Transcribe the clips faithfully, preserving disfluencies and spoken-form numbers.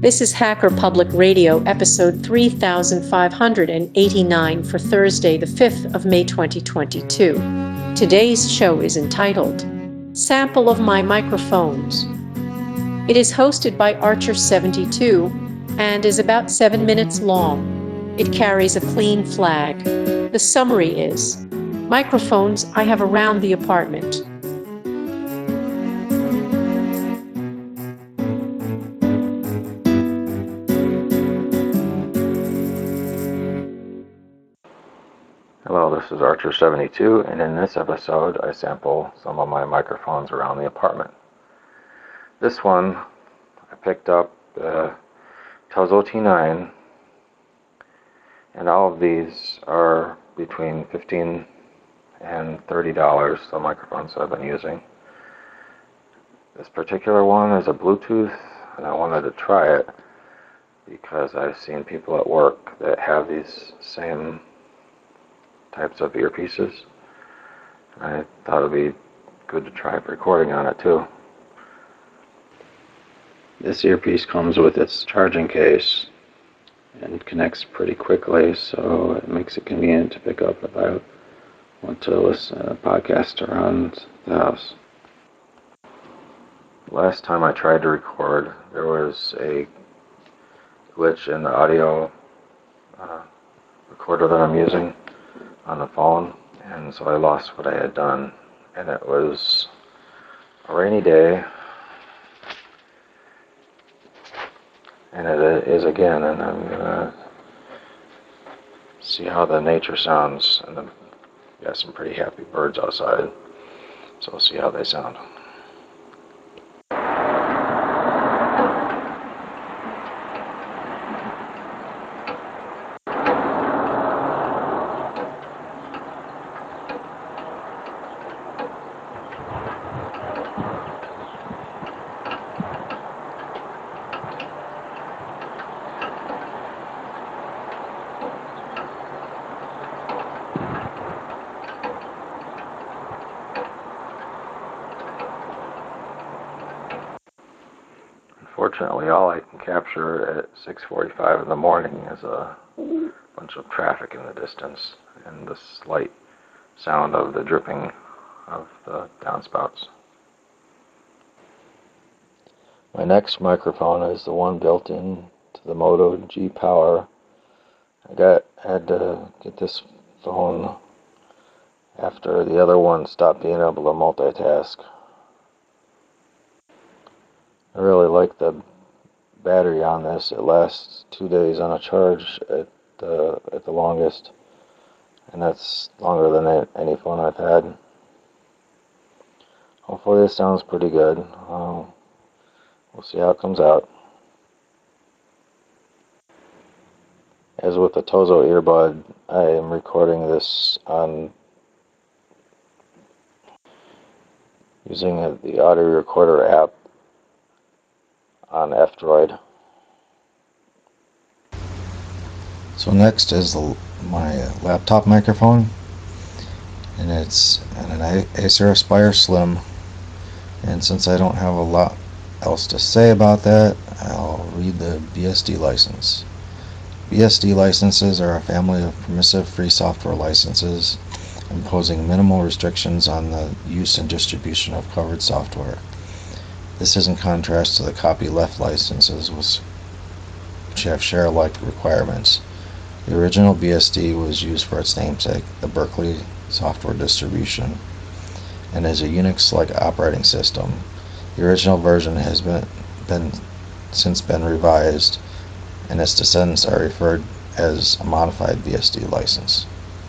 This is Hacker Public Radio, episode three thousand five hundred eighty-nine for Thursday, the fifth of May twenty twenty-two. Today's show is entitled Sample of My Microphones. It is hosted by Archer seventy-two and is about seven minutes long. It carries a clean flag. The summary is, microphones I have around the apartment. Hello, this is Archer seventy-two, and in this episode I sample some of my microphones around the apartment. This one I picked up the Tozo T nine, and all of these are between fifteen and thirty dollars, the microphones I've been using. This particular one is a Bluetooth, and I wanted to try it because I've seen people at work that have these same types of earpieces. I thought it'd be good to try recording on it too. This earpiece comes with its charging case and connects pretty quickly, so it makes it convenient to pick up if I want to listen to a podcast around the house. Last time I tried to record, there was a glitch in the audio uh, recorder that I'm using on the phone, and so I lost what I had done, and it was a rainy day, and it is again, and I'm gonna see how the nature sounds, and then got some pretty happy birds outside, so we'll see how they sound. Unfortunately, all I can capture at six forty-five in the morning is a bunch of traffic in the distance and the slight sound of the dripping of the downspouts. My next microphone is the one built in to the Moto G Power. I got had to get this phone after the other one stopped being able to multitask. I really like the battery on this. It lasts two days on a charge at the at the longest, and that's longer than any phone I've had. Hopefully this sounds pretty good. Uh, we'll see how it comes out. As with the Tozo earbud, I am recording this on using the audio recorder app on F-Droid. So next is the, my laptop microphone, and it's an Acer Aspire Slim, and since I don't have a lot else to say about that, I'll read the B S D license. B S D licenses are a family of permissive free software licenses imposing minimal restrictions on the use and distribution of covered software. This is in contrast to the copyleft licenses, which have share-alike requirements. The original B S D was used for its namesake, the Berkeley software distribution, and is a Unix-like operating system. The original version has been, been since been revised, and its descendants are referred as a modified B S D license.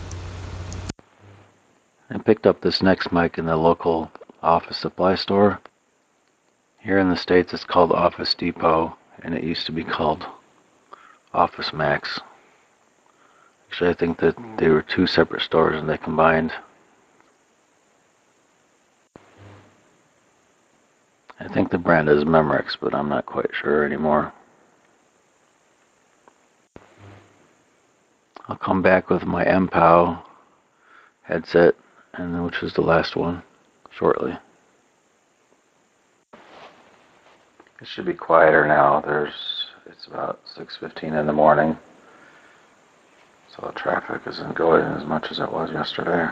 I picked up this next mic in the local office supply store. Here in the States it's called Office Depot, and it used to be called Office Max. Actually, I think that they were two separate stores and they combined. I think the brand is Memorex, but I'm not quite sure anymore. I'll come back with my M P O W headset, and which is the last one, shortly. It should be quieter now. There's It's about six fifteen in the morning, so the traffic isn't going as much as it was yesterday.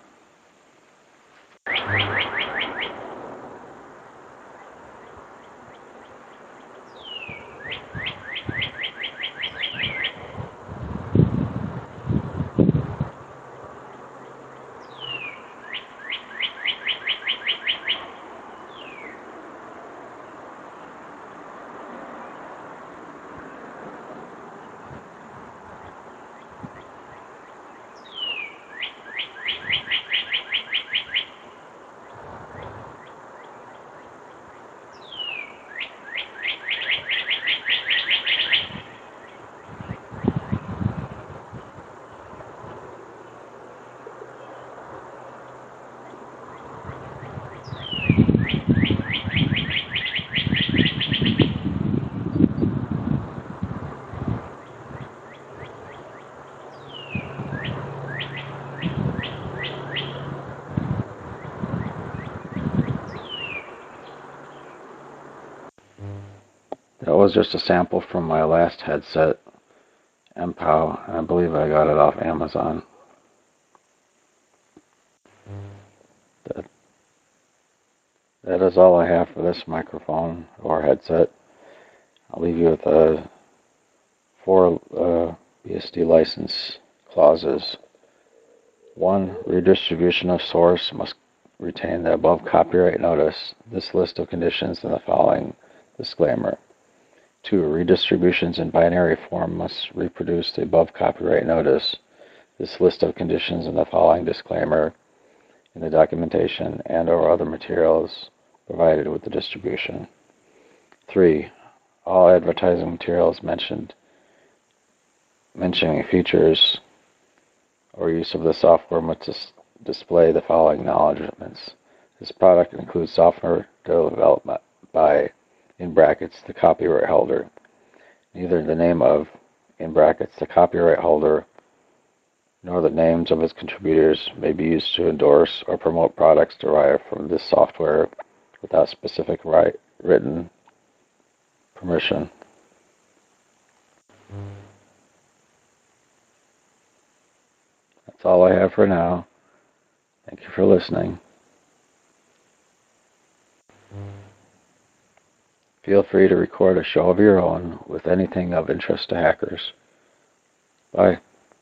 That was just a sample from my last headset, M POW. I believe I got it off Amazon. That, that is all I have for this microphone or headset. I'll leave you with uh, four uh, B S D license clauses. One, redistribution of source must retain the above copyright notice, this list of conditions, and the following disclaimer. Two, redistributions in binary form must reproduce the above copyright notice, this list of conditions, and the following disclaimer in the documentation and or other materials provided with the distribution. Three, all advertising materials mentioned mentioning features or use of the software must dis display the following acknowledgments. This product includes software development by, in brackets, the copyright holder. Neither the name of, in brackets, the copyright holder, nor the names of its contributors may be used to endorse or promote products derived from this software without specific right, written permission. That's all I have for now. Thank you for listening. Feel free to record a show of your own with anything of interest to hackers. Bye.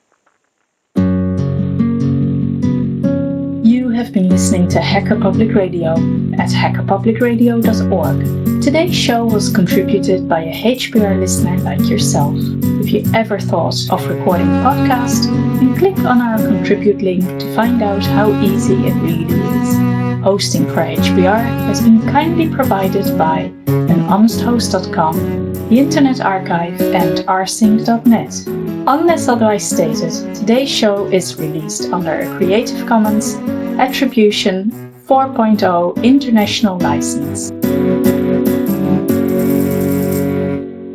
You have been listening to Hacker Public Radio at hacker public radio dot org. Today's show was contributed by a H P R listener like yourself. If you ever thought of recording a podcast, then click on our contribute link to find out how easy it really is. Hosting for H P R has been kindly provided by an honest host dot com, the Internet Archive, and rsync dot net. Unless otherwise stated, today's show is released under a Creative Commons Attribution four point oh International License.